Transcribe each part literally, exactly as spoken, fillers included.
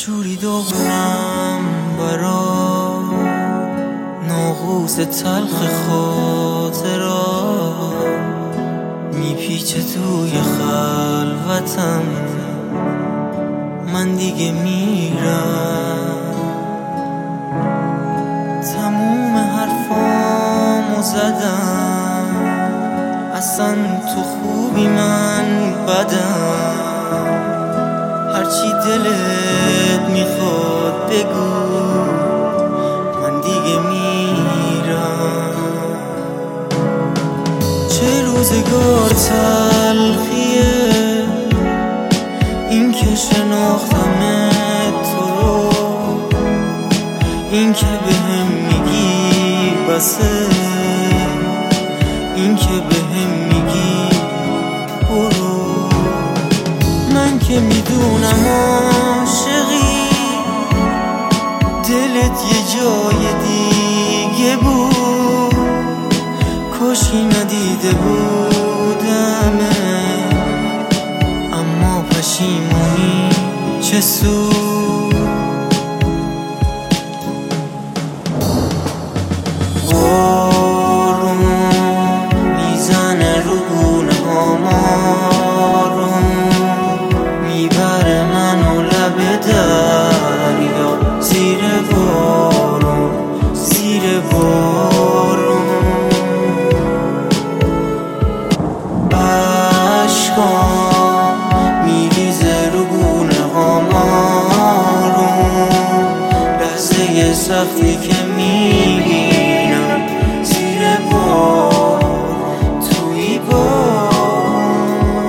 جوری داغونم برا ناقوس تلخ خاطرات میپیچه توی خلوتم، من دیگه میرم. تموم حرفامو زدم، اصلا تو خوبی من بدم. هرچی دلت میخواد بگو، من دیگه میرم. چه روزگار تلخیه این که شناختمت تو رو، این که بهم میگی بسه، این که بهم میگی برو. من که میدونم عاشقی، دلت یه جای دیگه بود، کاشی ندیده بودم. اما پشیمونی چه سود؟ بارون میزنه رو گونه هام، میبره منو لب دریا، زیر بارون زیر بارون. عشقام میریزه رو گونه هام، لحظه سختی که میبینم زیر بار توی بار.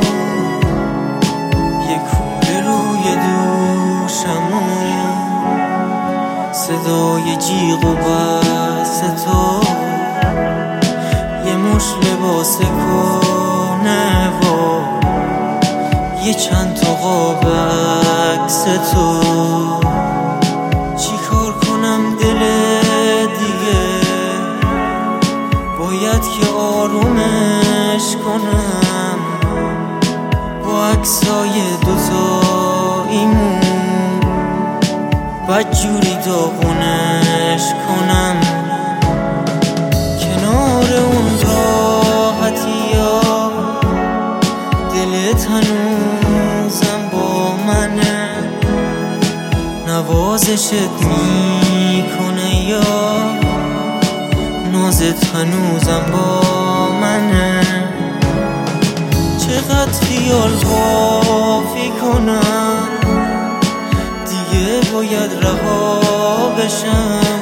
یه کوله روی دوشمون، صدای جیغ و بس تو، یه مش لباس کنه و یه چند تا قاب عکس تو. چی کار کنم دل دیگه، باید که آرومش کنم، با عکسای دوتاییمون بدجوری داغونش کنم. کنار اون راحتیا دلت هنوزم با منه، نوازشت میکنه یا نازت هنوزم با منه. چقدر خیال بافی کنم، دیگه باید رها بشم.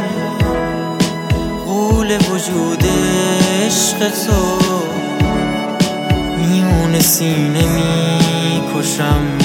قول وجود عشق تو میون سینه میکشم.